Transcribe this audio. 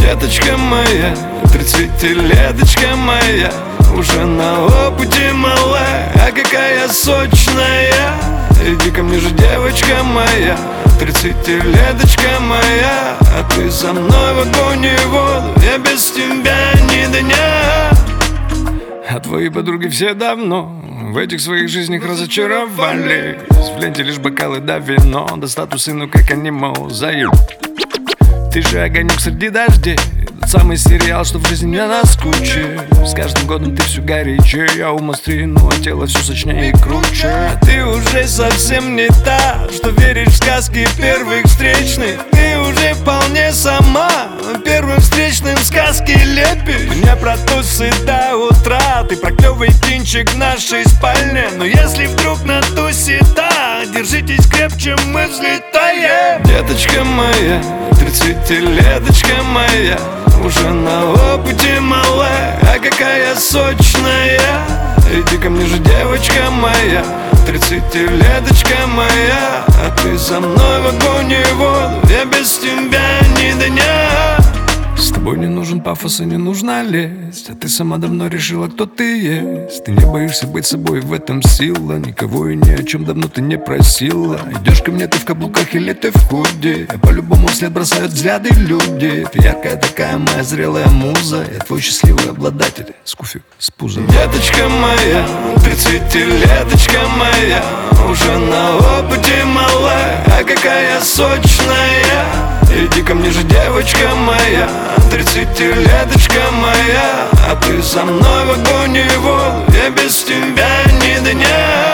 Деточка моя, 30-леточка моя, уже на опыте малая, а какая сочная. Иди ко мне же, девочка моя, 30-леточка моя, а ты со мной в огонь и воду, я без тебя ни дня. А твои подруги все давно в этих своих жизнях разочаровались. В ленте лишь бокалы да вино, да статусы, ну как аниме, заеб. Ты же огонек среди дождей, тот самый сериал, что в жизни не наскучит. С каждым годом ты все горячее, я ум острее, ну а тело все сочнее и круче. А ты уже совсем не та, что веришь в сказки первых встречных. Ты уже вполне сама первым встречным сказки лепишь. Не про тусы до утра, ты про клёвый кинчик в нашей спальне. Но если вдруг на тусе да, держитесь крепче, мы взлетаем. Деточка моя, 30-леточка моя, уже на опыте малая, а какая сочная. Иди ко мне же, девочка моя, 30-леточка моя, а ты со мной в огонь и воду, я без тебя ни дня. С тобой не нужен пафос и не нужна лесть, а ты сама давно решила, кто ты есть. Ты не боишься быть собой, в этом сила. Никого и ни о чем давно ты не просила. Идешь ко мне ты в каблуках или ты в худи, а по-любому вслед бросают взгляды люди. Ты яркая такая моя зрелая муза, я твой счастливый обладатель, скуфик с пузом. Деточка моя, 30-леточка моя, уже на опыте малая, а какая сочная. Иди ко мне же, девочка моя, 30-леточка моя, а ты со мной в огонь и воду, я без тебя ни дня.